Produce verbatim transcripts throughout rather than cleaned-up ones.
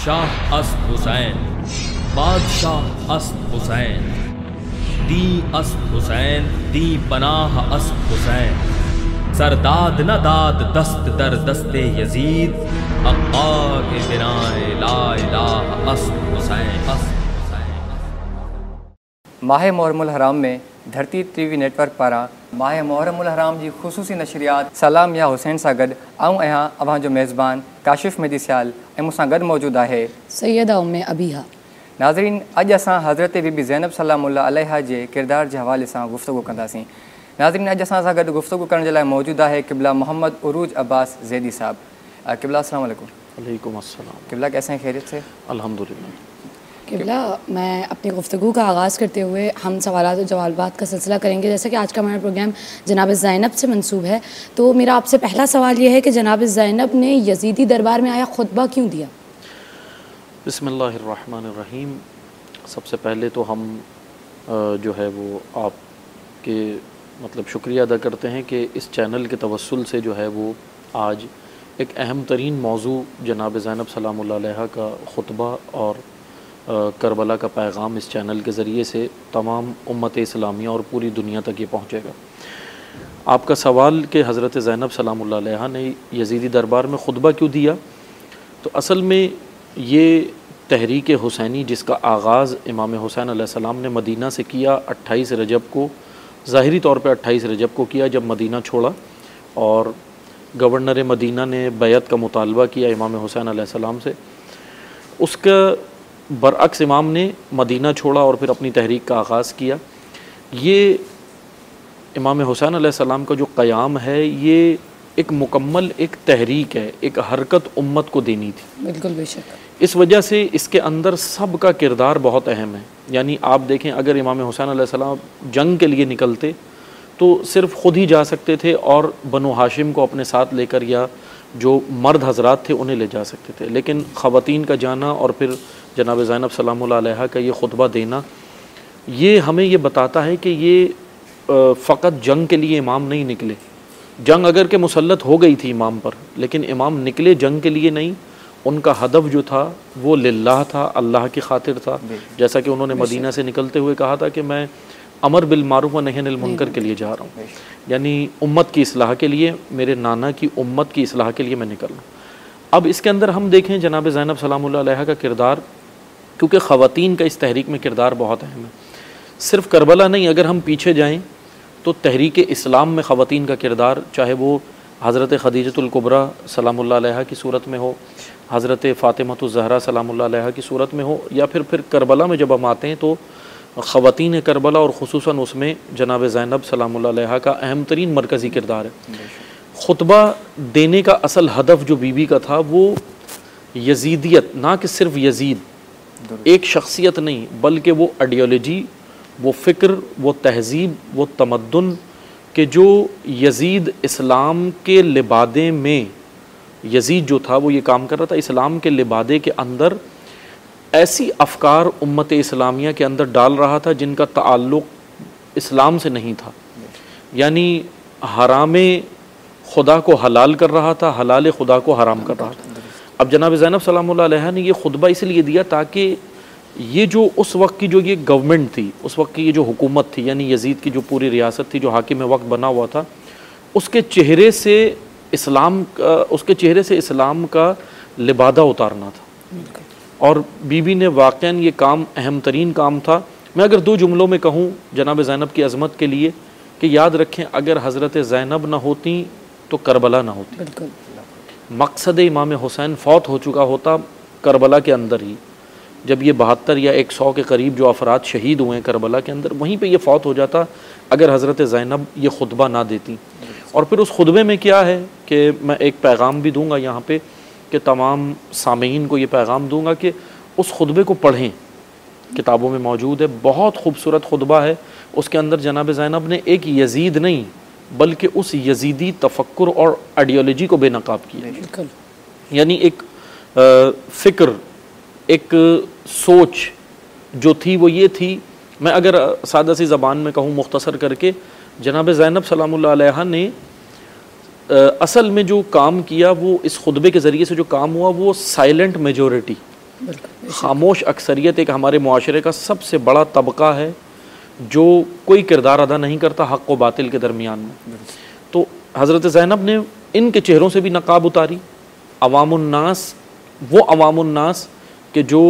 शाह अस्त हुसैन, बादशाह अस्त हुसैन, दी अस्त हुसैन, दी पनाह अस्त हुसैन, सरदाद न दाद दस्त दर दस्ते यजीद, अक्का के बिनाए ला इलाहा अस्त हुसैन, अस्त हुसैन। माह मुहर्रमुल हराम में धरती टीवी नेटवर्क पारा माह मुहर्रमुल हराम जी खुसूसी नशरियात सलाम या हुसैन सां गॾु आऊं आहियां अवां जो मेज़बान काशिफ़ मेदी सियाल ऐं मूंसां गॾु मौजूदु आहे सैयदा उम्मे अबीहा। नाज़रीन, अॼु असां हज़रत बीबी ज़ैनब सलामुल्लाह अलैहा जे किरदार जे हवाले सां गुफ़्तगू कंदासीं। नाज़रीन, अॼु असां सां गॾु गुफ़्तगू करण जे लाइ मौजूदु आहे क़िबला मोहम्मद उरूज अब्बास ज़ैदी साहब। क़िबला अस्सलाम वालेकुम। वालेकुम अस्सलाम। क़िबला कैसे हैं, खैरियत से? अल्हम्दुलिल्लाह। क़िबला, मैं अपनी गुफ्तगू का आगाज़ करते हुए हम सवालात और जवाबात का सिलसिला करेंगे। जैसा कि आज का हमारा प्रोग्राम जनाब ज़ैनब से मंसूब है, तो मेरा आपसे पहला सवाल ये है कि जनाब ज़ैनब ने यजीदी दरबार में आया खुतबा क्यों दिया? बिस्मिल्लाहिर्रहमानिर्रहीम। सबसे पहले तो हम जो है वो आपके मतलब शुक्रिया अदा करते हैं कि इस चैनल के तवस्सुल से जो है वो आज एक अहम तरीन मौजू जनाब ज़ैनब सलामुल्लाह अलैहा का खुतबा और करबला का पैगाम इस चैनल के ज़रिए से तमाम उम्मत इस्लामिया और पूरी दुनिया तक ये पहुँचेगा। आपका सवाल कि हज़रत ज़ैनब सलामुल्लाह अलैहा ने यजीदी दरबार में खुतबा क्यों दिया, तो असल में ये तहरीक हुसैनी जिसका आगाज़ इमाम हुसैन अलैहिस्सलाम ने मदीना से किया अट्ठाईस रजब को, ज़ाहिरी तौर पे अट्ठाईस रजब को किया जब मदीना छोड़ा और गवर्नर मदीना ने बैत का मुतालबा किया इमाम हुसैन अलैहिस्सलाम से। उसका बरअक्स इमाम ने मदीना छोड़ा और फिर अपनी तहरीक का आगाज़ किया। ये इमाम हुसैन अलैहिस्सलाम का जो क़याम है ये एक मुकम्मल एक तहरीक है, एक हरकत उम्मत को देनी थी। बिल्कुल बेशक। इस वजह से इसके अंदर सब का किरदार बहुत अहम है। यानी आप देखें, अगर इमाम हुसैन अलैहिस्सलाम जंग के लिए निकलते तो सिर्फ़ ख़ुद ही जा सकते थे और बनु हाशिम को अपने साथ लेकर या जो मर्द हजरात थे उन्हें ले जा सकते थे, लेकिन ख़वातीन का जाना और फिर जनाब ज़ैनब सलामुल्लाह अलैहा का ये खुतबा देना, ये हमें ये बताता है कि ये फ़कत जंग के लिए इमाम नहीं निकले। जंग अगर के मुसल्लत हो गई थी इमाम पर, लेकिन इमाम निकले जंग के लिए नहीं। उनका हदफ जो था वो लिल्लाह था, अल्लाह की खातिर था। जैसा कि उन्होंने मदीना से निकलते हुए कहा था कि मैं अमर बिल मारूफ व नही अनिल मुनकर के लिए जा रहा हूँ, यानी उम्मत की इस्लाह के लिए, मेरे नाना की उम्मत की इस्लाह के लिए मैं निकल रहा हूँ। अब इसके अंदर हम देखें जनाब ज़ैनब सलामुल्लाह अलैहा का किरदार, क्योंकि ख़वातीन का इस तहरीक में किरदार बहुत अहम है। सिर्फ़ करबला नहीं, अगर हम पीछे जाएँ तो तहरीक इस्लाम में ख़वातीन का किरदार, चाहे वो हज़रत खदीजतुल कुबरा सलामुल्लाह अलैहा की सूरत में हो, हज़रत फ़ातिमतुज़ ज़हरा सलामुल्लाह अलैहा की सूरत में हो, या फिर फिर करबला में जब हम आते हैं तो ख़वातीन करबला और ख़ुसूसन उसमें जनाब ज़ैनब सलामुल्लाह अलैहा का अहम तरीन मरकज़ी किरदार है। खुतबा देने का असल हदफ जो बीबी का था वो यजीदियत, ना कि सिर्फ यजीद एक शख्सियत नहीं, बल्कि वो आइडियोलॉजी, वो फ़िक्र, वो तहज़ीब, वो तमद्दुन कि जो यजीद इस्लाम के लिबादे में, यजीद जो था वो ये काम कर रहा था इस्लाम के लिबादे के अंदर ऐसी अफ़कार उम्मत इस्लामिया के अंदर डाल रहा था जिनका ताल्लुक़ इस्लाम से नहीं था। यानी हराम खुदा को हलाल कर रहा था, हलाल खुदा को हराम कर रहा था। अब जनाब ज़ैनब सलामुल्लाह अलैहा ने ये खुतबा इसलिए दिया ताकि ये जो उस वक्त की जो ये गवर्नमेंट थी, उस वक्त की ये जो हुकूमत थी, यानी यजीद की जो पूरी रियासत थी, जो हाकिम वक्त बना हुआ था, उसके चेहरे से इस्लाम का उसके चेहरे से इस्लाम का लिबादा उतारना था। और बीबी ने वाक़ईन ये काम अहम तरीन काम था। मैं अगर दो जुमलों में कहूँ जनाब ज़ैनब की अज़मत के लिए कि याद रखें, अगर हज़रत ज़ैनब ना होती तो करबला ना होती। बिल्कुल। मकसद इमाम हुसैन फ़ौत हो चुका होता करबला के अंदर ही। जब ये बहत्तर या एक सौ के करीब जो अफराद शहीद हुए हैं करबला के अंदर, वहीं पे ये फ़ौत हो जाता अगर हज़रत ज़ैनब ये खुतबा ना देती। और फिर उस खुतबे में क्या है कि मैं एक पैगाम भी दूँगा यहाँ पे कि तमाम सामीन को ये पैगाम दूँगा कि उस खुतबे को पढ़ें, किताबों में मौजूद है, बहुत खूबसूरत खुतबा है। उसके अंदर जनाब ज़ैनब ने एक यजीद नहीं बल्कि उस यजीदी तफक्कुर और आइडियोलॉजी को बेनकाब किया। यानी एक फ़िक्र, एक सोच जो थी वो ये थी, मैं अगर सादा सी ज़बान में कहूँ मुख्तसर करके, जनाब ज़ैनब सलामुल्लाह अलैहा ने असल में जो काम किया वो इस खुतबे के ज़रिए से जो काम हुआ वो साइलेंट मेजॉरिटी, खामोश अक्सरियत एक हमारे मुआशरे का सबसे बड़ा तबका है जो कोई किरदार अदा नहीं करता हक़ व बातिल के दरमियान में। तो हज़रत ज़ैनब ने इनके चेहरों से भी नकाब उतारी। अवामुन्नास, वो अवामुन्नास के जो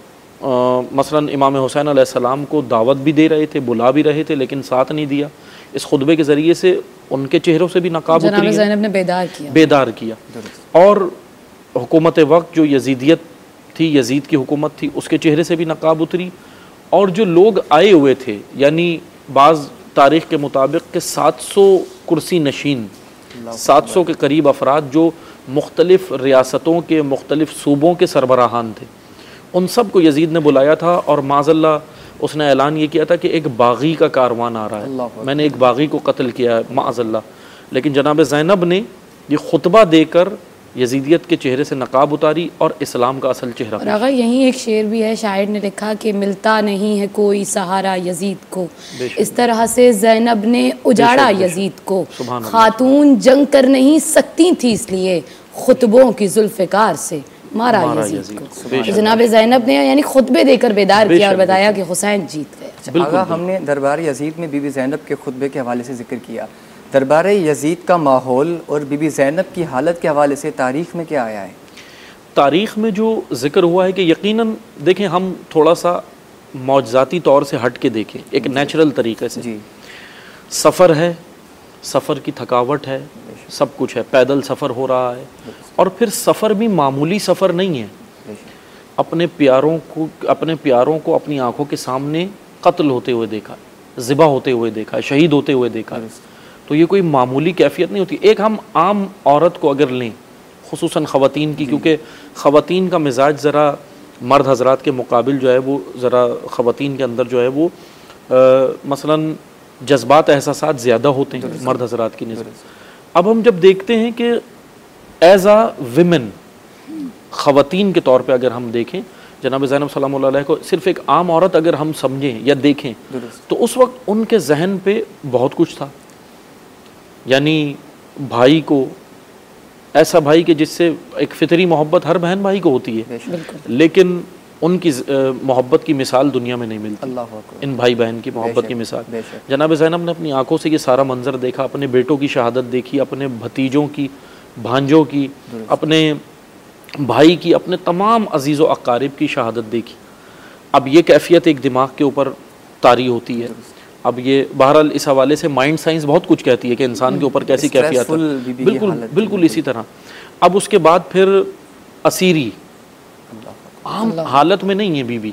आ, मसलन इमाम हुसैन अलैहिस्सलाम को दावत भी दे रहे थे, बुला भी रहे थे, लेकिन साथ नहीं दिया। इस खुतबे के ज़रिए से उनके चेहरों से भी नकाब उतरी, ज़ैनब ने बेदार किया बेदार किया और हुकूमत वक्त जो यजीदियत थी, यजीद की हुकूमत थी, उसके चेहरे से भी नकाब उतरी। और जो लोग आए हुए थे, यानी बाज़ तारीख़ के मुताबिक के सात सौ कुर्सी नशीन, सात सौ के करीब अफराद जो मुख्तलिफ़ रियासतों के मुख्तलिफ़ सूबों के सरबराहान थे, उन सब को यजीद ने बुलाया था। और माज़ल्ला उसने ऐलान ये किया था कि एक बागी का कारवान आ रहा है, मैंने एक बागी को कत्ल किया है माज़ल्ला। लेकिन जनाब ज़ैनब ने ये खुतबा देकर यजीदियत के चेहरे से नकाब उतारी और इस्लाम का असल चेहरा। और अगर यहीं एक शेर भी है, शायर ने लिखा कि मिलता नहीं है कोई सहारा यजीद को, इस तरह से ज़ैनब ने उजाड़ा यजीद को। खातून जंग कर नहीं सकती थी इसलिए खुतबों की जुल्फ़िकार से मारा यजीद को। तो जनाब ज़ैनब ने यानी खुतबे देकर बेदार किया और बताया कि हुसैन जीत गए। आगा हमने दरबार यजीद में बीबी ज़ैनब के खुतबे के हवाले से जिक्र किया, दरबार यजीद का माहौल और बीबी ज़ैनब की हालत के हवाले से तारीख़ में क्या आया है? तारीख़ में जो ज़िक्र हुआ है कि यकीनन देखें, हम थोड़ा सा मौजज़ाती तौर से हट के देखें, एक नेचुरल तरीक़े से। जी, सफ़र है, सफ़र की थकावट है, सब कुछ है, पैदल सफ़र हो रहा है। और फिर सफ़र भी मामूली सफ़र नहीं है, अपने प्यारों को अपने प्यारों को अपनी आँखों के सामने कत्ल होते हुए देखा, ज़िबा होते हुए देखा, शहीद होते हुए देखा। तो ये कोई मामूली कैफियत नहीं होती। एक हम आम औरत को अगर लें, खुसूसन ख़वातीन की, क्योंकि ख़वातीन का मिजाज ज़रा मर्द हज़रात के मुकाबिल जो है वो ज़रा ख़वातीन के अंदर जो है वो आ, मसलन जज्बात एहसासात ज़्यादा होते हैं मर्द हज़रात की निस्बत। अब हम जब देखते हैं कि एज आ विमेन, ख़वातीन के तौर पे अगर हम देखें, जनाब ज़ैनब सलामुल्लाह अलैहा को सिर्फ़ एक आम औरत अगर हम समझें या देखें, तो उस वक्त उनके जहन पे बहुत कुछ था। यानी भाई को, ऐसा भाई कि जिससे एक फ़ितरी मोहब्बत हर बहन भाई को होती है, लेकिन उनकी मोहब्बत की मिसाल दुनिया में नहीं मिलती। इन भाई बहन की मोहब्बत की मिसाल, जनाब ज़ैनब ने अपनी आंखों से ये सारा मंजर देखा, अपने बेटों की शहादत देखी, अपने भतीजों की, भांजों की, अपने भाई की, अपने तमाम अजीज़ व अकारिब की शहादत देखी। अब ये कैफियत एक दिमाग के ऊपर तारी होती है। अब ये बहरहाल इस हवाले से माइंड साइंस बहुत कुछ कहती है कि इंसान के ऊपर कैसी कैफियत है। बिल्कुल बिल्कुल इसी तरह। अब उसके बाद फिर असीरी, आम हालत में नहीं है बीबी,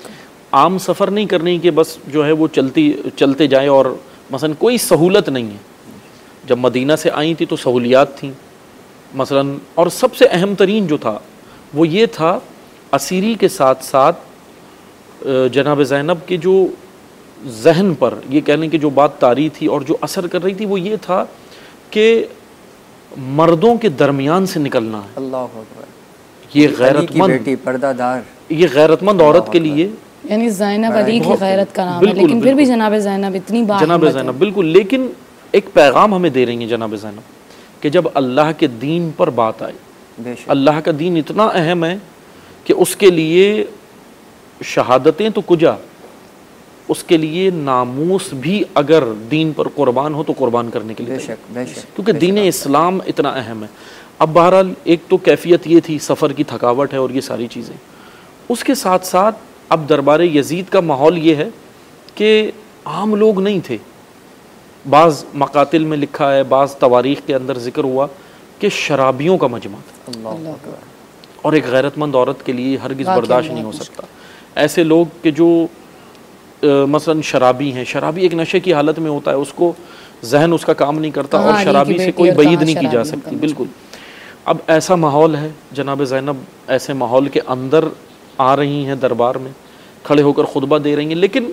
आम सफ़र नहीं करनी कि बस जो है वो चलती चलते जाए, और मसलन कोई सहूलत नहीं है। जब मदीना से आई थी तो सहूलियात थी मसलन, और सबसे अहम तरीन जो था वो ये था, असीरी के साथ साथ जनाब ज़ैनब के जो जहन पर ये कहने की जो बात तारी थी और जो असर कर रही थी वो ये था कि मर्दों के दरमियान से निकलना है। अल्लाह अकबर। ये गैरतमंद, पर्दादार, ये गैरतमंद औरत के लिए, यानी ज़ैनब अली की गैरत का नाम है, लेकिन फिर भी जनाब ज़ैनब इतनी बात, जनाब ज़ैनब बिल्कुल, लेकिन एक पैगाम हमें दे रही है जनाब ज़ैनब कि जब अल्लाह के दीन पर बात आए, अल्लाह का दीन इतना अहम है कि उसके लिए शहादतें तो कुजा, उसके लिए नामूस भी अगर दीन पर कुर्बान हो तो कुर्बान करने के लिए, बेशक बेशक, क्योंकि दीन इस्लाम इतना अहम है। अब बहरहाल एक तो कैफियत ये थी, सफ़र की थकावट है और ये सारी चीज़ें। उसके साथ साथ अब दरबार यजीद का माहौल ये है कि आम लोग नहीं थे। बाज़ मकातिल में लिखा है, बाज़ तवारीख़ के अंदर ज़िक्र हुआ कि शराबियों का मजमा था, और एक गैरतमंद औरत के लिए हरगिज़ बर्दाश्त नहीं हो सकता ऐसे लोग कि जो मसलन शराबी हैं। शराबी एक नशे की हालत में होता है, उसको जहन उसका काम नहीं करता, और शराबी से कोई बईद नहीं की जा सकती। बिल्कुल। अब ऐसा माहौल है, जनाब ज़ैनब ऐसे माहौल के अंदर आ रही हैं, दरबार में खड़े होकर खुतबा दे रही हैं, लेकिन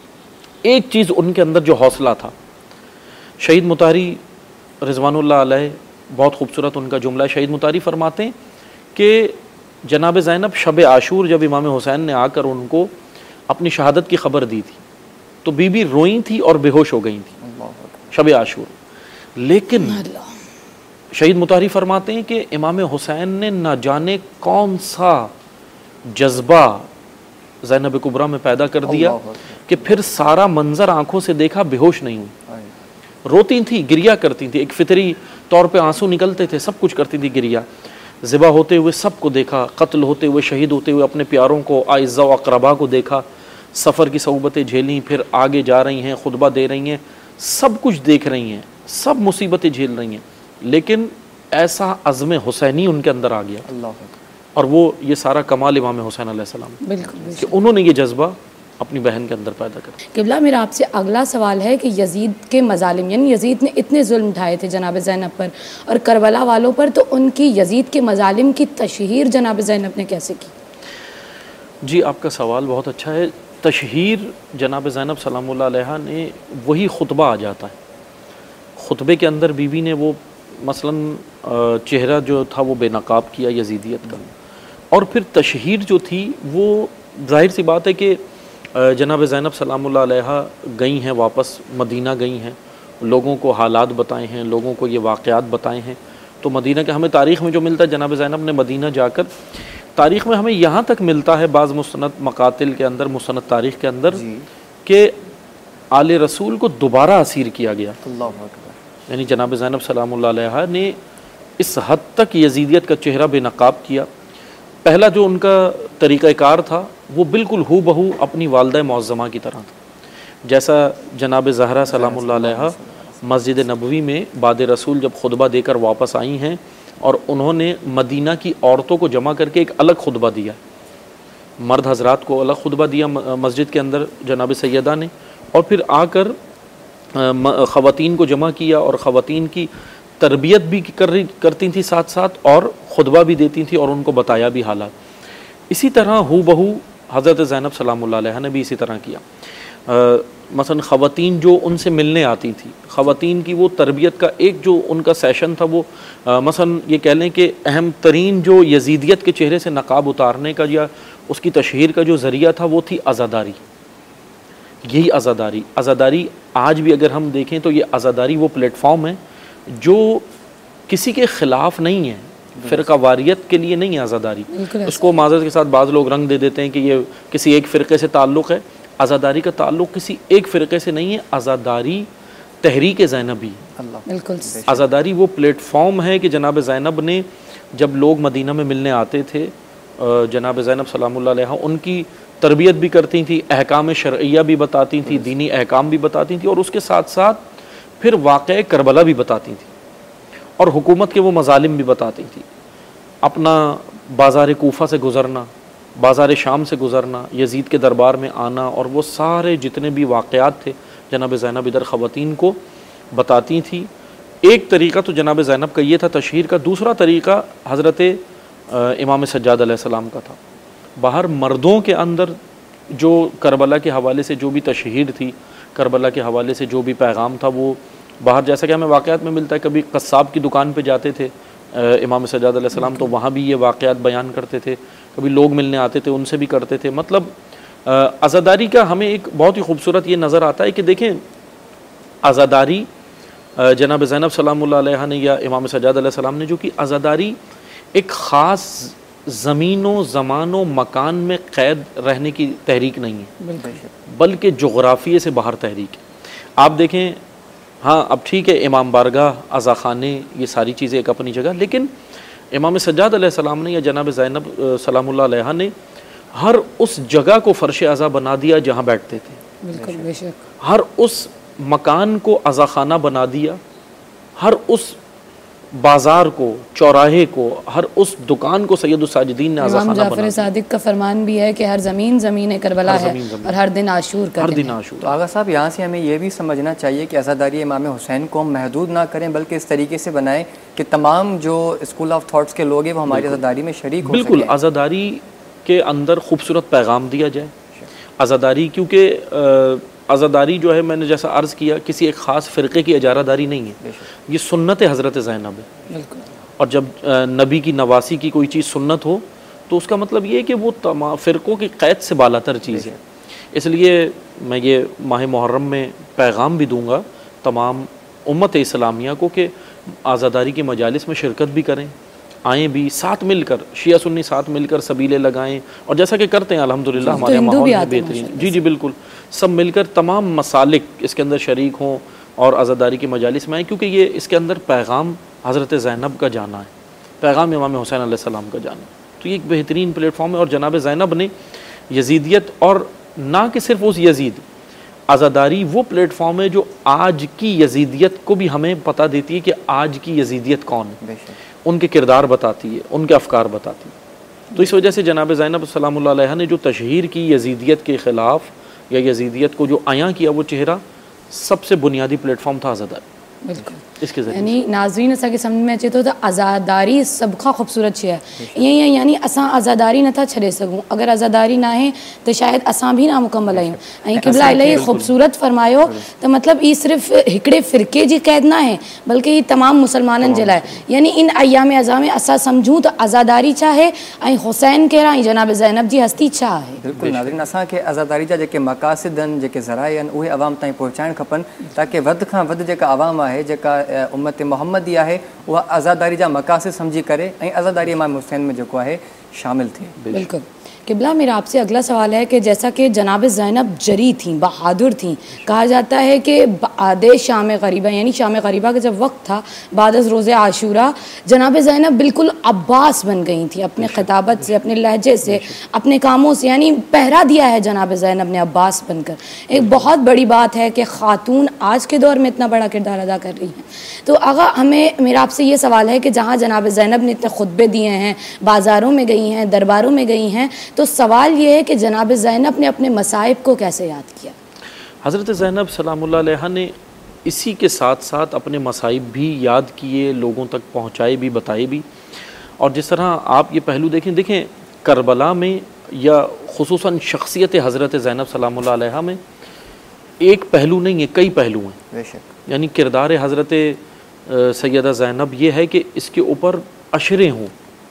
एक चीज़ उनके अंदर जो हौसला था, शहीद मुतारी रिज़वानुल्लाह अलैह, बहुत खूबसूरत उनका जुमला, शहीद मुतारी फरमाते हैं कि जनाब ज़ैनब शब आशूर जब इमाम हुसैन ने आकर उनको अपनी शहादत की खबर दी थी तो बीबी रोई थी और बेहोश हो गई थी शब आशूर। लेकिन शहीद मुतारी फरमाते हैं कि इमाम हुसैन ने न जाने कौन सा जज्बा ज़ैनब कुबरा में पैदा कर दिया कि फिर सारा मंजर आंखों से देखा, बेहोश नहीं हुई, रोती थी, गिरिया करती थी, एक फितरी तौर पे आंसू निकलते थे, सब कुछ करती थी गिरिया। ज़िबा होते हुए सब को देखा, कत्ल होते हुए, शहीद होते हुए अपने प्यारों को, आइज़ा व अक़रबा को देखा, सफ़र की सऊबतें झेली, फिर आगे जा रही हैं, खुतबा दे रही हैं, सब कुछ देख रही हैं, सब मुसीबतें झेल रही हैं, लेकिन ऐसा अज़्म हुसैनी उनके अंदर आ गया। अल्लाह। और वो ये सारा कमाल इमाम हुसैन अलैहिस्सलाम, बिल्कुल कि उन्होंने ये जज्बा अपनी बहन के अंदर पैदा कर। क़िबला, मेरा आपसे अगला सवाल है कि यजीद के मज़ालिम, यानी यजीद ने इतने जुल्म उठाए थे जनाब ज़ैनब पर और करबला वालों पर, तो उनकी यजीद के मज़ालिम की तशहीर जनाब ज़ैनब ने कैसे की? जी, आपका सवाल बहुत अच्छा है। तशहीर जनाब ज़ैनब सलामुल्लाह अलैहा ने वही खुतबा आ जाता है, खुतबे के अंदर बीवी ने वो मसलन चेहरा जो था वो बेनकाब किया यजीदियत का, और फिर तशहीर जो थी वो जाहिर सी बात है कि जनाब ज़ैनब सलामुल्लाह अलैहा गई हैं, वापस मदीना गई हैं, लोगों को हालात बताए हैं, लोगों को ये वाक़यात बताए हैं। तो मदीना के हमें तारीख़ में जो मिलता है, जनाब ज़ैनब ने मदीना जाकर, तारीख़ में हमें यहाँ तक मिलता है बाज़ मुस्तनद मकातिल के अंदर, मुस्तनद तारीख़ के अंदर, कि आले रसूल को दोबारा असीर किया गया। यानी जनाब ज़ैनब सलामुल्लाह अलैहा ने इस हद तक यजीदियत का चेहरा बेनकाब किया। पहला जो उनका तरीक़ाकार था वो बिल्कुल हू बहू अपनी वालदा मुअज़्ज़मा की तरह था। जैसा जनाब ज़हरा सलामुल्लाह अलैहा मस्जिद नबवी में बाद रसूल जब खुतबा देकर वापस आई हैं और उन्होंने मदीना की औरतों को जमा करके एक अलग खुतबा दिया, मर्द हजरात को अलग खुतबा दिया मस्जिद के अंदर जनाब सैयदा ने, और फिर आकर ख़वातीन को जमा किया और ख़वातीन की तरबियत भी कर रही करती थी साथ साथ, और खुतबा भी देती थी और उनको बताया भी हालात। इसी तरह हू बहू हज़रत ज़ैनब सलामुल्लाह अलैहा ने भी इसी तरह किया। मसलन ख़वातीन जो उनसे मिलने आती थी, ख़वातीन की वो तरबियत का एक जो उनका सेशन था, वो आ, मसलन ये कह लें कि अहम तरीन जो यजीदियत के चेहरे से नकाब उतारने का या उसकी तशहीर का जो ज़रिया था वो थी अज़ादारी। यही अज़ादारी अज़ादारी आज भी अगर हम देखें तो ये अज़ादारी वो प्लेटफॉर्म है जो किसी के ख़िलाफ़ नहीं है, फ़िरका वारियत के लिए नहीं है आज़ादारी। इसको माज़रत के साथ बाज़ लोग रंग दे देते हैं कि ये किसी एक फ़िरक़े से ताल्लुक़ है। आज़ादारी का ताल्लुक़ किसी एक फ़िरक़े से नहीं है, आज़ादारी तहरीक ज़ैनबी। बिल्कुल, आज़ादारी वो प्लेटफॉर्म है कि जनाब ज़ैनब ने जब लोग मदीना में मिलने आते थे, जनाब ज़ैनब सलामुल्लाह अलैहा उनकी तरबियत भी करती थी, अहकाम शरइया भी बताती थी, दीनी अहकाम भी बताती थी, और उसके साथ साथ फिर वाक़या करबला भी बताती थी और हुकूमत के वो मज़ालिम भी बताती थी। अपना बाज़ार कूफ़ा से गुज़रना, बाज़ार शाम से गुज़रना, यजीद के दरबार में आना, और वो सारे जितने भी वाक़यात थे जनाब ज़ैनब इधर ख़वातीन को बताती थी। एक तरीक़ा तो जनाब ज़ैनब का ये था तशहीर का। दूसरा तरीक़ा हज़रत इमाम सज्जाद अलैहिस्सलाम का था। बाहर मर्दों के अंदर जो करबला के हवाले से जो भी तशहीर थी, करबला के हवाले से जो भी पैगाम था, वो बाहर जैसा कि हमें वाक़यात में मिलता है, कभी कस्साब की दुकान पे जाते थे इमाम सज्जाद अलैहिस्सलाम तो वहाँ भी ये वाक़यात बयान करते थे, कभी लोग मिलने आते थे उनसे भी करते थे। मतलब आज़ादारी का हमें एक बहुत ही खूबसूरत ये नज़र आता है कि देखें, आज़ादारी जनाब ज़ैनब सलामुल्लाह अलैहा ने या इमाम सज्जाद अलैहिस्सलाम ने जो कि आज़ादारी एक ख़ास ज़मीनों ज़मानों मकान में क़ैद रहने की तहरीक नहीं है, बल्कि जोग्राफ़िए से बाहर तहरीक है। आप देखें, हाँ अब ठीक है, इमाम बारगाह, अज़ा ख़ाने, ये सारी चीज़ें एक अपनी जगह, लेकिन इमाम सज्जाद अलैहिस्सलाम ने या जनाब ज़ैनब सलामुल्लाह अलैहा ने हर उस जगह को फ़र्श अज़ा बना दिया जहाँ बैठते थे। बिल्कुल बेशक। हर उस मकान को अज़ा ख़ाना बना दिया, हर उस बाज़ार को, चौराहे को, हर उस दुकान को सैयदुस साजिदीन ने अज़ा ख़ाना बना दिया। जाफ़र सादिक का फरमान भी है कि हर ज़मीन ज़मीन करबला है और हर दिन आशूर का दिन आशूर। तो आगा साहब, यहाँ से हमें ये भी समझना चाहिए कि आज़ादारी इमाम हुसैन को हम महदूद ना करें, बल्कि इस तरीके से बनाएं कि तमाम जो स्कूल ऑफ थाट्स के लोग हैं वो हमारी आज़ादारी में शरीक हो सकें। बिल्कुल, आज़ादारी के अंदर खूबसूरत पैगाम दिया जाए। आज़ादारी, क्योंकि आज़ादारी जो है, मैंने जैसा अर्ज़ किया, किसी एक ख़ास फ़िरक़े की इजारादारी नहीं है, ये सुन्नत हज़रत ज़ैनब है। और जब नबी की नवासी की कोई चीज़ सुन्नत हो तो उसका मतलब ये है कि वो तमाम फ़िरक़ों की क़ैद से बालातर चीज़ है। इसलिए मैं ये माह मुहर्रम में पैगाम भी दूँगा तमाम उम्मत इस्लामिया को कि आज़ादारी के मजालिस में शिरकत भी करें, आएँ भी, साथ मिलकर शिया सुन्नी साथ मिलकर सबीले लगाएं, और जैसा कि करते हैं अल्हम्दुलिल्लाह तो हमारे हिंदू माहौल भी में आते हैं बेहतरीन, माशाल्लाह जी जी बिल्कुल, सब मिलकर तमाम मसालिक इसके अंदर शरीक हों और आज़ादारी की मजालिस में आएँ, क्योंकि ये इसके अंदर पैगाम हज़रत ज़ैनब का जाना है, पैगाम इमाम हुसैन अलैहिस्सलाम का जाना है। तो ये एक बेहतरीन प्लेटफॉर्म है। और जनाब ज़ैनब ने यजीदियत, और ना कि सिर्फ उस यजीद, आज़ादारी वो प्लेटफॉर्म है जो आज की यजीदियत को भी हमें पता देती है कि आज की यजीदियत कौन है, उनके किरदार बताती है, उनके अफकार बताती है। तो इस वजह से जनाब ज़ैनब सलामुल्लाह अलैहा ने जो तशहीर की यजीदियत के ख़िलाफ़ या यजीदियत को जो आया किया, वो चेहरा सबसे बुनियादी प्लेटफॉर्म था आज़ादारी। बिल्कुल, इसके ज़रिए यानी नाज़रीन असांखे सम्झ में अचे थो त आज़ादारी सभ खां ख़ूबसूरत शइ आहे। ईअं ई आहे, यानी असां आज़ादारी नथा छॾे सघूं, अगरि आज़ादारी न आहे त शायदि असां बि नामुकमल आहियूं। ऐं क़िबला इलाही ख़ूबसूरत फरमायो त मतिलबु ई सिर्फ़ु हिकिड़े फ़िरके जी क़ैद न आहे, बल्कि ही तमामु मुसलमाननि जे लाइ, यानी इन अयाम अज़ा में असां सम्झूं त आज़ादारी छा आहे ऐं हुसैन कहिड़ा ऐं जनाब ज़ैनब जी हस्ती छा आहे। बिल्कुलु नाज़रीन, असांखे आज़ादारी जा जेके मक़ासिद आहिनि, जेके ज़राए आहिनि, उहे अवाम ताईं पहुचाइणु खपनि, ताकी वधि खां वधि जेका अवाम आहे, जेका उम्मत मोहम्मदी आहे, उहा आज़ादारी जा मक़ासिद सम्झी करे ऐं आज़ादारी इमाम हुसैन में जेको आहे शामिल थिए। बिल्कुल। क़िबला, मेरा आपसे अगला सवाल है कि जैसा कि जनाब ज़ैनब जरी थी, बहादुर थी, कहा जाता है कि आधे शाम ग़रीबा, यानी शाम ग़रीबा का जब वक्त था बाद अज़ रोज़े आशूरा, जनाब ज़ैनब बिल्कुल अब्बास बन गई थी, अपने खिताबत से, अपने लहजे से, अपने कामों से, यानी पहरा दिया है जनाब ज़ैनब ने अब्बास बनकर। एक बहुत बड़ी बात है कि ख़ातून आज के दौर में इतना बड़ा किरदार अदा कर रही हैं। तो आगा, हमें मेरा आपसे ये सवाल है कि जहाँ जनाब ज़ैनब ने इतने खुतबे दिए हैं, बाज़ारों में गई हैं, दरबारों में गई हैं, तो सवाल ये है कि जनाब ज़ैनब ने अपने मसाइब को कैसे याद किया? हज़रत ज़ैनब सलामुल्लाह अलैहा ने इसी के साथ साथ अपने मसाइब भी याद किए, लोगों तक पहुँचाए भी, बताए भी। और जिस तरह आप ये पहलू देखें देखें करबला में, या खुसूसन शख्सियत हज़रत ज़ैनब सलामुल्लाह अलैहा में एक पहलू नहीं है, कई पहलू हैं। यानी किरदार हज़रत सैयदा ज़ैनब ये है कि इसके ऊपर अशरे हों,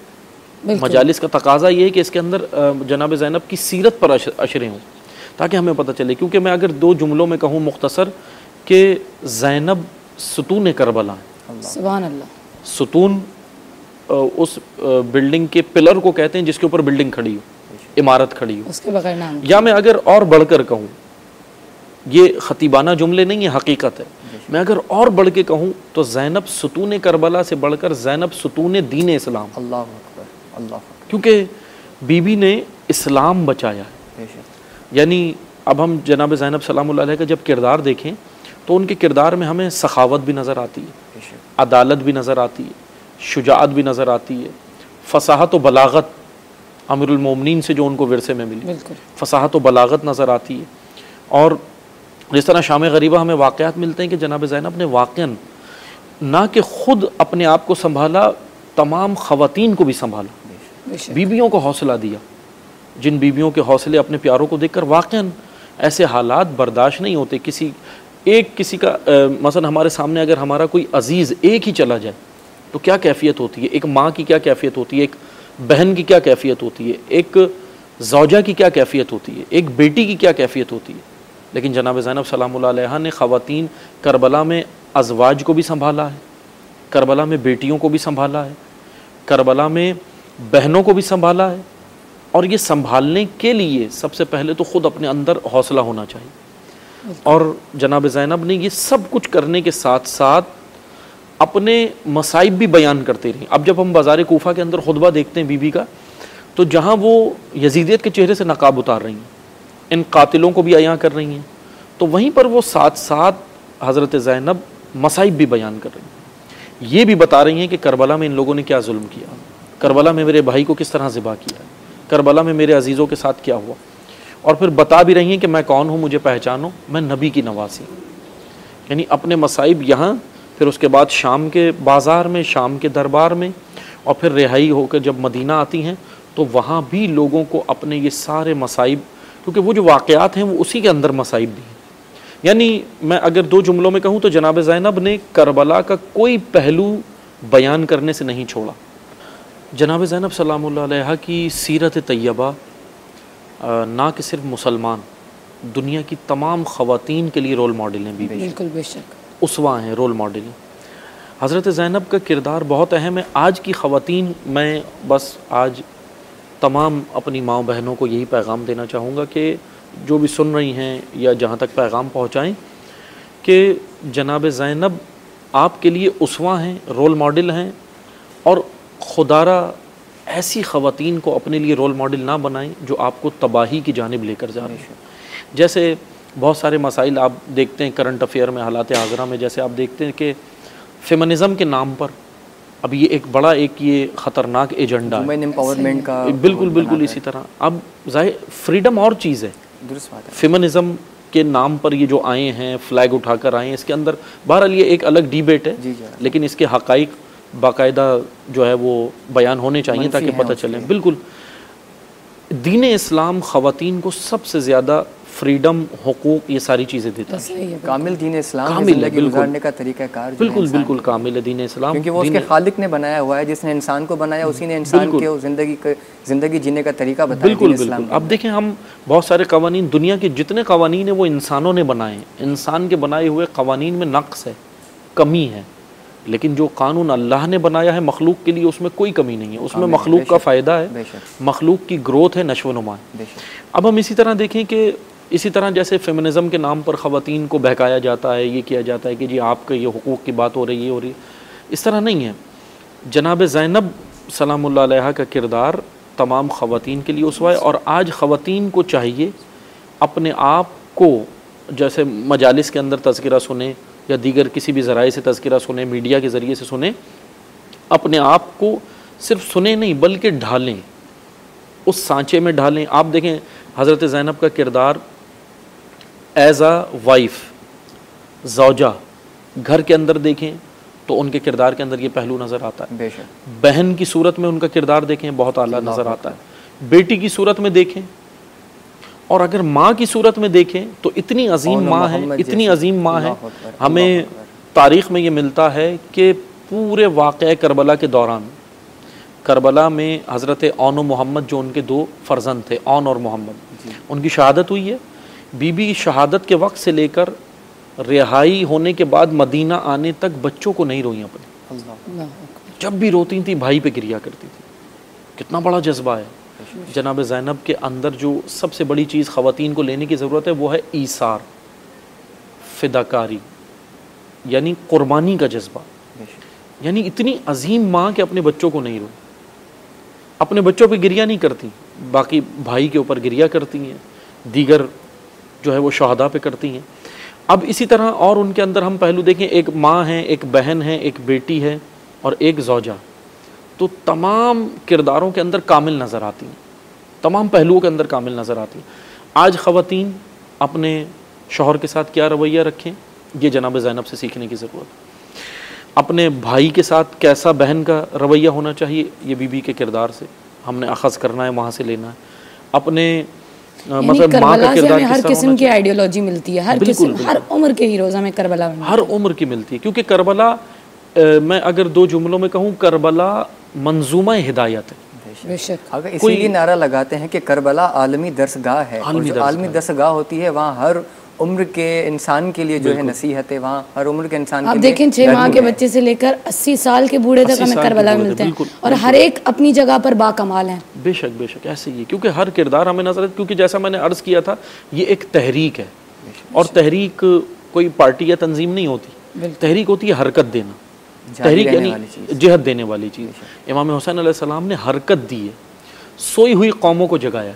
मजालिस का तकाजा ये है कि इसके अंदर जनाब ज़ैनब की सीरत पर अशरे हों, ताकि हमें पता चले। क्योंकि मैं अगर दो जुमलों में कहूँ मुख्तसर कि ज़ैनब सुतून करबला है। सुभान अल्लाह। सुतून उस बिल्डिंग के पिलर को कहते हैं जिसके ऊपर बिल्डिंग खड़ी हो, इमारत खड़ी हो, उसके बगैर नाम। या मैं अगर और बढ़कर कहूँ, ये खतीबाना जुमले नहीं है, हकीकत है, मैं अगर और बढ़ के कहूँ तो ज़ैनब सुतून करबला से बढ़कर ज़ैनब सुतून दीन इस्लाम। अल्लाह अकबर, अल्लाह। क्योंकि बीबी ने इस्लाम बचाया है। यानी अब हम जनाब ज़ैनब सलामुल्लाह अलैहा का जब किरदार देखें तो उनके किरदार में हमें सखावत भी नज़र आती है, अदालत भी नज़र आती है, शुजाअत भी नज़र आती है, फसाहत व बलागत अमीरुल मोमिनीन से जो उनको विरसे में मिली, फसाहत व बलागत नज़र आती है। और जिस तरह शाम ग़रीबा हमें वाक़यात मिलते हैं कि जनाब ज़ैनब ने वाक़यन ना कि ख़ुद अपने आप को संभाला, तमाम ख़वातीन को भी संभाला, बीबियों को हौसला दिया, जिन बीबियों के हौसले अपने प्यारों को देखकर वाक़यन ऐसे हालात बर्दाश्त नहीं होते। किसी एक किसी का मसलन हमारे सामने अगर हमारा कोई अजीज़ एक ही चला जाए तो क्या कैफियत होती है, एक माँ की क्या कैफियत होती है, एक बहन की क्या कैफियत होती है, एक ज़ौजा की क्या कैफियत होती है, एक बेटी की क्या कैफियत होती है। लेकिन जनाब ज़ैनब सलामुल्लाह अलैहा ने ख़वातीन करबला में अज़वाज को भी संभाला है, करबला में बेटियों को भी संभाला है, करबला में बहनों को भी संभाला है। और ये संभालने के लिए सबसे पहले तो ख़ुद अपने अंदर हौसला होना चाहिए। और जनाब ज़ैनब ने ये सब कुछ करने के साथ साथ अपने मसाइब भी बयान करते रही। अब जब हम बाज़ार कूफा के अंदर खुतबा देखते हैं बीबी का, तो जहाँ वो यजीदियत के चेहरे से नकाब उतार रही हैं, इन कातिलों को भी अयां कर रही हैं, तो वहीं पर वो साथ साथ हज़रत ज़ैनब मसाइब भी बयान कर रही हैं। ये भी बता रही हैं कि करबला में इन लोगों ने क्या जुल्म किया, करबला में मेरे भाई को किस तरह ज़िबा किया, करबला में मेरे अजीज़ों के साथ क्या हुआ। और फिर बता भी रही हैं कि मैं कौन हूँ, मुझे पहचानो, मैं नबी की नवासी। यानी अपने मसाइब यहाँ, फिर उसके बाद शाम के बाज़ार में, शाम के दरबार में, और फिर रिहाई होकर जब मदीना आती हैं तो वहाँ भी लोगों को अपने ये सारे मसाइब, क्योंकि वो जो वाक़यात हैं वो उसी के अंदर मसाइब भी हैं। यानी मैं अगर दो जुमलों में कहूँ तो जनाब ज़ैनब ने करबला का कोई पहलू बयान करने से नहीं छोड़ा। जनाब ज़ैनब सलामुल्लाह अलैहा की सीरत तैयबा ना कि सिर्फ मुसलमान, दुनिया की तमाम ख़वातीन के लिए रोल मॉडल हैं। बीबी बिल्कुल बेशक उसवा हैं, रोल मॉडल हैं। हज़रत ज़ैनब का किरदार बहुत अहम है। आज की ख़वातीन, मैं बस आज तमाम अपनी माँ बहनों को यही पैगाम देना चाहूँगा कि जो भी सुन रही हैं या जहाँ तक पैगाम पहुँचाएँ कि जनाब ज़ैनब आपके लिए उसवा हैं, रोल मॉडल हैं, और खुदारा ऐसी ख़वातीन को अपने लिए रोल मॉडल ना बनाएं जो आपको तबाही की जानिब लेकर जा रही हैं। जैसे बहुत सारे मसाइल आप देखते हैं करंट अफेयर में, हालात आज़रा में, जैसे आप देखते हैं कि फेमिनिज़म के नाम पर अब ये एक बड़ा एक ये ख़तरनाक एजेंडा है, वुमेन एम्पावरमेंट का। बिल्कुल बिल्कुल इसी तरह अब जाहिर फ्रीडम और चीज़ है, फेमिनिज़म के नाम पर ये जो आए हैं, फ्लैग उठाकर आए हैं, इसके अंदर बहरहाल ये एक अलग डिबेट है, लेकिन इसके हक़ाइक़ बाकायदा जो है वो बयान होने चाहिए ताकि पता चले। बिल्कुल दीन इस्लाम ख़वातीन को सबसे ज़्यादा फ्रीडम, हुकूक, ये सारी चीज़ें देता है। कामिल दीन इस्लाम में ज़िंदगी गुजारने का तरीका कार बिल्कुल बिल्कुल कामिल है दीन इस्लाम, क्योंकि वो उसके खालिक ने बनाया हुआ है, जिसने इंसान को बनाया उसी ने इंसान के ज़िंदगी ज़िंदगी जीने का तरीका बताया। बिल्कुल बिल्कुल। अब देखें, हम बहुत सारे कवानीन, दुनिया के जितने कवानीन हैं वो इंसानों ने बनाए हैं। इंसान के बनाए हुए कवानीन में नक्स है, कमी है, लेकिन जो कानून अल्लाह ने बनाया है मखलूक के लिए उसमें कोई कमी नहीं है, उसमें मखलूक का फ़ायदा है, मखलूक की ग्रोथ है, नशो नुमा है। अब हम इसी तरह देखें कि इसी तरह जैसे फेमिनिज़म के नाम पर ख़वातीन को बहकाया जाता है, ये किया जाता है कि जी आपका ये हुकूक की बात हो रही है, ये हो रही है, इस तरह नहीं है। जनाब ज़ैनब सलामुल्लाह अलैहा का किरदार तमाम ख़वातीन के लिए उसवा है, और आज ख़वातीन को चाहिए अपने आप को, जैसे मजालिस के अंदर तज़किरा सुने या दीगर किसी भी ज़राए से तज़किरा सुने, मीडिया के ज़रिए से सुने, अपने आप को सिर्फ सुने नहीं बल्कि ढालें, उस सांचे में ढालें। आप देखें हज़रत ज़ैनब का किरदार एज़ आ वाइफ, ज़ौजा, घर के अंदर देखें तो उनके किरदार के अंदर ये पहलू नज़र आता है। बेशक बहन की सूरत में उनका किरदार देखें बहुत आला नज़र आता है, बेटी की सूरत में देखें, और अगर माँ की सूरत में देखें तो इतनी अजीम माँ है, इतनी अजीम माँ है। हमें तारीख़ में ये मिलता है कि पूरे वाक़या करबला के दौरान, करबला में हज़रत औन और मोहम्मद जो उनके दो फ़र्जंद थे, औन और मोहम्मद, उनकी शहादत हुई है। बीबी शहादत के वक्त से लेकर रिहाई होने के बाद मदीना आने तक बच्चों को नहीं रोई अपने, जब भी रोती थी भाई पे गिरिया करती थी। कितना बड़ा जज्बा है। जनाब ज़ैनब के अंदर जो सबसे बड़ी चीज़ ख़वातीन को लेने की ज़रूरत है वो है ईसार, फ़िदाकारी, यानी क़ुरबानी का जज्बा। यानी इतनी अजीम माँ कि अपने बच्चों को नहीं रोई, अपने बच्चों पे गिरिया नहीं करती, बाकी भाई के ऊपर गिरिया करती हैं, दीगर जो है वो शहादा पे करती हैं। अब इसी तरह और उनके अंदर हम पहलू देखें, एक माँ है, एक बहन है, एक बेटी है और एक ज़ौजा, तो तमाम किरदारों के अंदर कामिल नज़र आती हैं, तमाम पहलुओं के अंदर कामिल नज़र आती हैं। आज ख़वातीन अपने शौहर के साथ क्या रवैया रखें, ये जनाब ज़ैनब से सीखने की ज़रूरत है। अपने भाई के साथ कैसा बहन का रवैया होना चाहिए, ये बीबी के किरदार से हमने अखज़ करना है, वहाँ से लेना है। अपने मतलब माँ का किरदार हर किस्म की आइडियोलॉजी मिलती है, हर किस्म, हर उम्र के हीरोज़ हमें करबला में हर उम्र की मिलती है, क्योंकि करबला मैं अगर दो जुमलों में कहूँ, करबला मंजूमा हिदायत है। बेशक अगर इसीलिए नारा लगाते हैं कि करबला आलमी दरसगाह है, और जो आलमी दरसगाह होती है वहाँ हर उम्र के इंसान के लिए जो है नसीहत है, वहाँ हर उम्र के इंसान आप देखें, छः माह के बच्चे से लेकर अस्सी साल के बूढ़े तक हमें करबला मिलते हैं, और हर एक अपनी जगह पर बाकमाल हैं। बेशक बेशक ऐसे ही, क्योंकि हर किरदार हमें नजर, क्योंकि जैसा मैंने अर्ज़ किया था ये एक तहरीक है, और तहरीक कोई पार्टी या तंजीम नहीं होती, तहरीक होती है हरकत देना, तहरीक यानी जिहद देने वाली चीज़। इमाम हुसैन अलैहिस्सलाम ने हरकत दी है, सोई हुई कौमों को जगाया।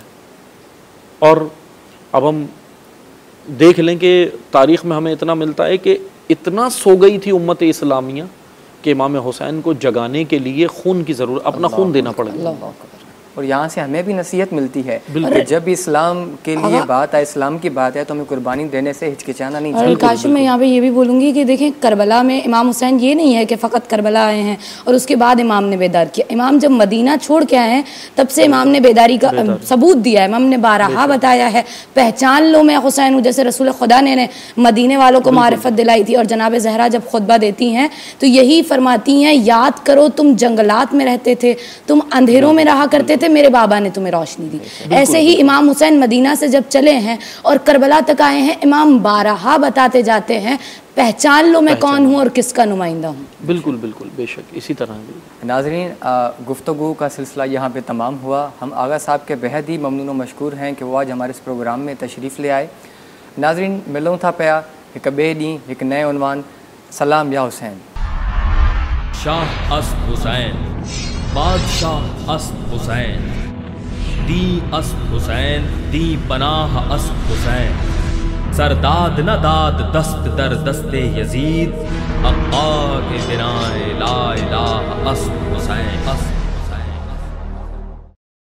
और अब हम देख लें कि तारीख़ में हमें इतना मिलता है कि इतना सो गई थी उम्मत इस्लामिया कि इमाम हुसैन को जगाने के लिए खून की ज़रूरत, अपना खून देना पड़ गया। और यहाँ से हमें भी नसीहत मिलती है कि जब भी इस्लाम के लिए बात है, इस्लाम की बात है, तो हमें कुर्बानी देने से हिचकिचाना नहीं चाहिए। और काशिम, मैं यहाँ पे ये भी बोलूँगी कि देखें, करबला में इमाम हुसैन ये नहीं है कि फ़कत करबला आए हैं और उसके बाद इमाम ने बेदार किया। इमाम जब मदीना छोड़ के आए हैं तब से इमाम ने बेदारी का सबूत दिया है। इमाम ने बारहा बताया है, पहचान लो मैं हुसैन हूँ, जैसे रसूल खुदा ने मदीने वालों को मारिफत दिलाई थी। और जनाब ज़हरा जब खुतबा देती हैं तो यही फरमाती हैं, याद करो तुम जंगलात में रहते थे, तुम अंधेरों में रहा करते थे, थे मेरे बाबा ने तुम्हें रोशनी दी। ऐसे ही इमाम हुसैन मदीना से जब चले हैं और करबला तक आए हैं, इमाम बारहा बताते जाते हैं पहचान लो मैं कौन हूँ और किसका नुमाइंदा हूँ। बिल्कुल बिल्कुल बेशक इसी तरह। नाज़रीन, गुफ्तगू का सिलसिला यहाँ पे तमाम हुआ। हम आगा साहब के बेहद ही ममनून और मशकूर हैं कि वो आज हमारे इस प्रोग्राम में तशरीफ़ ले आए। नाज़रीन, मिलूँ था पिया एक ॿिए ॾींहुं एक नए उन्वान। सलाम या हुसैन। शाह अस्द हुसैन, बादशाह अस्द हुसैन, दी अस्द हुसैन, दी पनाह अस्द हुसैन, सरदाद न दाद दस्त दर दस्ते यजीद, अक्का के बिनाए ला इलाहा अस्द हुसैन। अस्द